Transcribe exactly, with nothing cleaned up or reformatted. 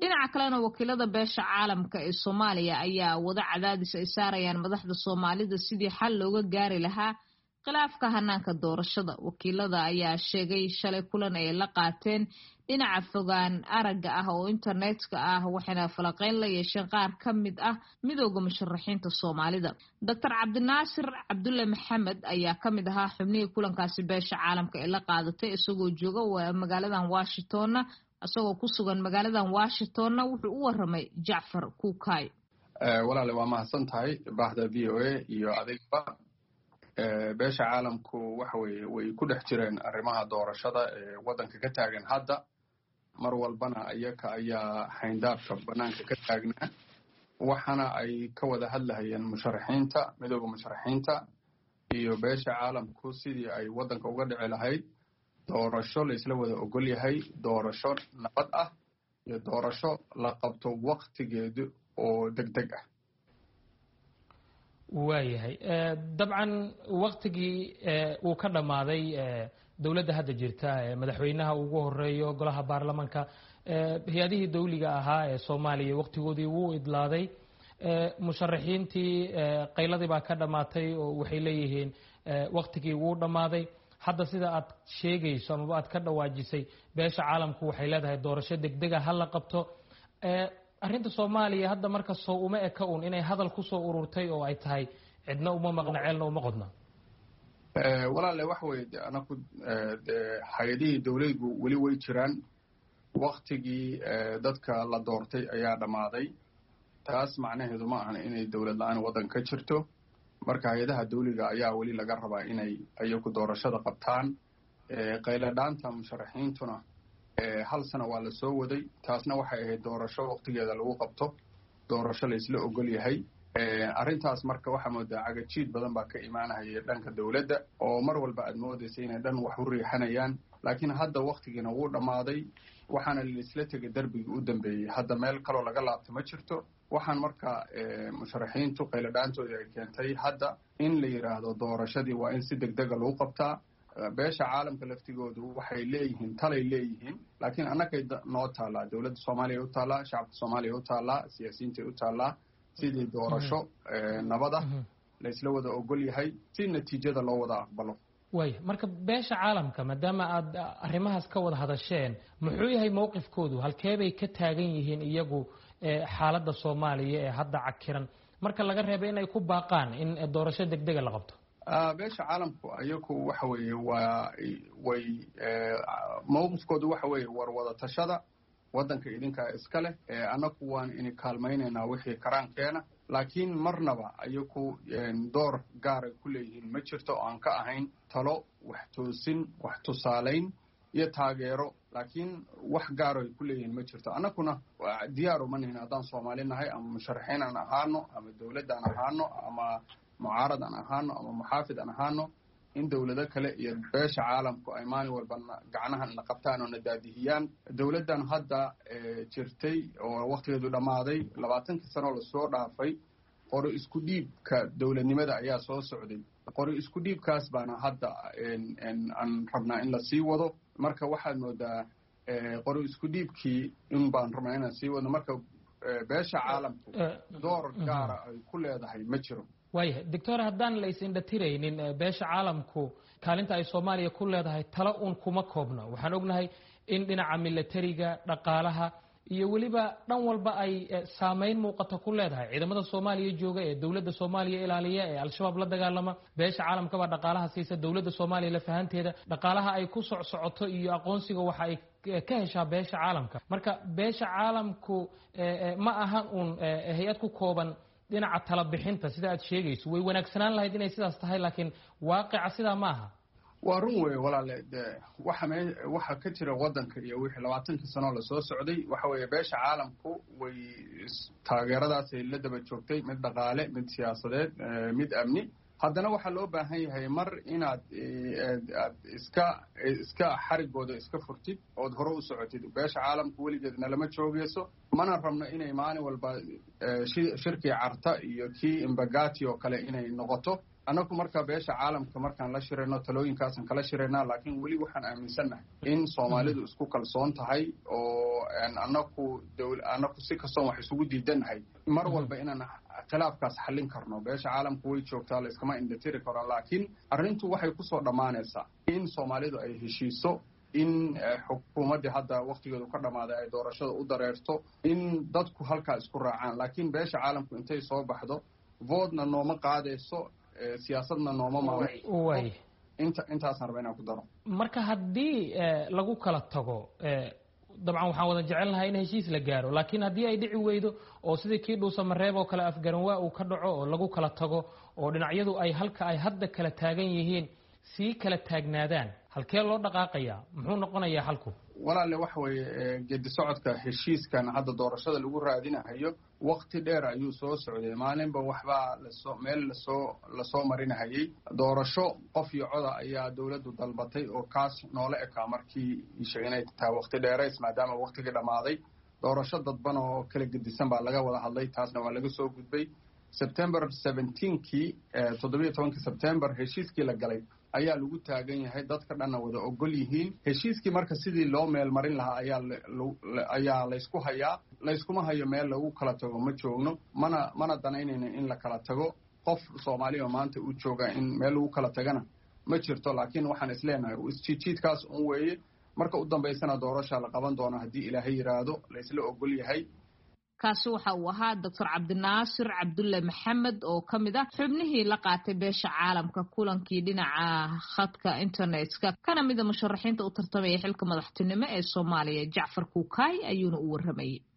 dhinaca kalena wakiilada beesha caalamka ee Soomaaliya ayaa wada cadaadis ay saarayaan madaxda Soomaalida sidii xal looga gaari lahaa khilaafka hanaanka doorashada. Wakiilada ayaa sheegay shalay kulan ay la qaateen dhinaca fogaan aragga ah oo internetka ah waxayna falaqeyn la yeesheen qaar ka mid ah midowga musharaxiinta Soomaalida. Doctor Cabdinaasir Cabdulle Maxamed ayaa ka mid ahaa xubnihii kulankaasi beesha caalamka ee la qaadatay isagoo jooga magaaladan Washington asagoo ku sugan magaaladan Washington wuxuu u waramay Jacfar Kuukay. walaal waa mahadsan tahay bahda V O A iyo adigba. beesha caalamku waxa weeye way ku dhex jireen arrimaha doorashada ee wadanka ka taagan hadda mar walbana ayaka ayaa hayndaabka banaanka ka taagnaa waxana ay ka wada hadlayeen musharaxiinta midowga musharaxiinta iyo beesha caalamku sidii ay wadanka uga dhici lahayd doorasho la isla wada ogol yahay doorasho nabad ah iyo doorasho la qabto waqtigeedu oo degdeg ah. waayahay dabcan waqtigii uu ka dhamaaday dawladda hadda jirta madaxweynaha ugu horeeyo golaha baarlamaanka hay'adihii dawliga ahaa ee Soomaaliya waqtigoodii wuu idlaaday musharaxiintii qayladii baa ka dhamaatay oo waxay leeyihiin waqtigii wuu dhamaaday. hadda sida aad sheegayso ama aad ka dhawaajisay beesha caalamku waxay leedahay doorasho degdeg ah la qabto. arrinta Soomaaliya hadda marka soo uma eka un inay hadal ku soo ururtay oo ay tahay cidna uma maqna ceelna uma qodna. ee walaal wax weey anaku hay'adihii dawladdu wali way jiraan waqtigii dadka la doortay ayaa dhamaaday taas macnaheedu ma ahan inay dawlad la'aan wadan ka jirto marka hay'adaha dawliga ayaa wali laga rabaa inay ayagu doorashada qabtaan ee qayladhaanta musharaxiintuna hal sano waa la soo waday taasna waxay ahayd doorasho waqtigeeda lagu qabto doorasho la isla ogol yahay. arrintaas marka waxa moodaa cagajiid badan baa ka imaanaya dhanka dawladda oo mar walba aad moodaysay inay dhan wax u riixanayaan laakiin hadda waqtigiina wuu dhamaaday waxaana la isla tegay darbigii u dambeeyay hadda meel kaloo laga laabto ma jirto. waxaan marka musharaxiintu qayladhaantooda ay keentay hadda in la yiraahdo doorashadii waa in si degdeg ah lagu qabtaa. beesha caalamka laftigoodu waxay leeyihiin talay leeyihiin laakiin annagay noo taalaa dawladda Soomaaliya u taalaa shacabka Soomaaliya u taalaa siyaasiyiinta u taalaa sidii doorasho nabad ah la isla wada ogol yahay si natiijada loo wada aqbalo. way marka beesha caalamka maadaama aad arrimahaas ka wada hadasheen muxuu yahay mowqifkoodu halkee bay ka taagan yihiin iyagu xaaladda Soomaaliya ee hadda cakiran marka laga reebo inay ku baaqaan in doorasho degdeg ah la qabto. beesha caalamku ayagu waxa weeye waa way mowqifkoodu waxa weeye war wada tashada wadanka idinka iska leh anagu waan in kaalmaynaynaa wixii karaankeena laakiin marnaba ayagu door gaar ah ku leeyihiin ma jirto oo aan ka ahayn talo wax toosin wax tusaaleyn iyo taageero laakiin wax gaar ah ku leeyihiin ma jirto. anaguna diyaar uma nihin haddaan Soomaali nahay ama musharaxiin aan ahaano ama dawladda aan ahaano ama mucaarad aan ahaano ama muxaafid aan ahaano in dawlado kale iyo beesha caalamku ay maalin walba gacnaha na qabtaan oo na daadihiyaan. dawladdan hadda jirtay oo waqtigeedu dhamaaday labaatankii sano la soo dhaafay qori isku dhiibka dawladnimada ayaa soo socday qori isku dhiibkaas baana hadda aan rabnaa in la sii wado marka waxaad moodaa qori isku dhiibkii in baan rabnaa inaan sii wado marka beesha caalamku door gaara ay ku leedahay ma jiro. waayahay doctor haddaan la isindhatiraynin beesha caalamku kaalinta ay Soomaaliya ku leedahay talo uun kuma koobno waxaan ognahay in dhinaca militariga dhaqaalaha iyo waliba dhan walba ay saameyn muuqato ku leedahay ciidamada Soomaaliya jooga ee dawladda Soomaaliya ilaaliya ee al-shabaab la dagaalama beesha caalamka ba dhaqaalaha siisa dawladda Soomaaliya la fahanteeda dhaqaalaha ay ku socsocoto iyo aqoonsiga waxa ay ka heshaa beesha caalamka marka beesha caalamku ma ahan un hay'ad ku kooban dhinaca tala bixinta sida aad sheegayso way wanaagsanaan lahayd inay sidaas tahay laakiin waaqica sida ma aha. waa run weey walaal waxa waxa ka jira wadanka iyo wixii labaatankii sano la soo socday waxa weeye beesha caalamku way taageeradaas ay la daba joogtay mid dhaqaale mid siyaasadeed mid amni haddana waxaa loo baahan yahay mar inaad aad iska iska xarigooda iska furtid ood hore u socotid beesha caalamku weligeedna lama joogeyso mana rabno inay maalin walba shirkii carta iyo kii imbagati oo kale inay noqoto annagu marka beesha caalamka markaan la shirayno talooyinkaasan kala shiraynaa laakiin weli waxaan aaminsannahay in soomaalidu isku kalsoon tahay oo annagu annagu si kastoon wax isugu diidannahay mar walba inaan khilaafkaas xallin karno. beesha caalamku way joogtaa, la iskama indhatiri karo, laakiin arrintu waxay kusoo dhammaanaysaa in soomaalidu ay heshiiso, in xukuumaddii hadda waktigeedu ka dhammaaday ay doorashada u dareerto, in dadku halkaa isku raacaan. laakiin beesha caalamku intay soo baxdo voodna nooma qaadayso, siyaasadna nooma maamulto. inta intaasaan raba inaan ku daro. marka haddii lagu kala tago dabcan waxaan wada jecelnahay in heshiis la gaaro, laakiin haddii ay dhici weydo oo sidii kii dhuusamareeb oo kale afgaranwaa uu ka dhaco oo lagu kala tago oo dhinacyadu ay halka ay hadda kala taagan yihiin sii kala taagnaadaan, halkee loo dhaqaaqayaa? muxuu noqonayaa xalku? walaale waxa weeye geedi socodka heshiiskan hadda doorashada lagu raadinahayo wakti dheer ayuu soo socday. maalinba waxbaa lasoo meel lasoo lasoo marinahayay. doorasho qof iyo coda ayaa dowladdu dalbatay oo kaas noola ekaa markii isha inay tahay wakti dheerays maadaama waktigii dhammaaday. doorasho dadban oo kala gedisan baa laga wada hadlay, taasna waa laga soo gudbay. sebtembar seventeenkii toddobiyo tobankii sebtembar heshiiskii la galay ayaa lagu taagan yahay, dadka dhanna wada ogol yihiin. heshiiskii marka sidii loo meel marin lahaa ayaa ayaa laysku hayaa. layskuma hayo meel lagu kala tago ma joogno, mana mana danaynayno in la kala tago. qof soomaaliya maanta uu jooga in meel lagu kala tagana ma jirto, laakiin waxaan isleenahay isjiidjiidkaas un weeye. marka u dambaysana doorasha la qaban doono haddii ilaahay yiraahdo, laysla ogol yahay. kaasi waxa uu ahaa doctor cabdinaasir cabdulle maxamed oo ka mid ah xubnihii la qaatay beesha caalamka kulankii dhinaca khadka internetka, kana mid a musharaxiinta u tartamaya xilka madaxtinimo ee Soomaaliya. Jacfar Kuukay ayuuna u warramayay.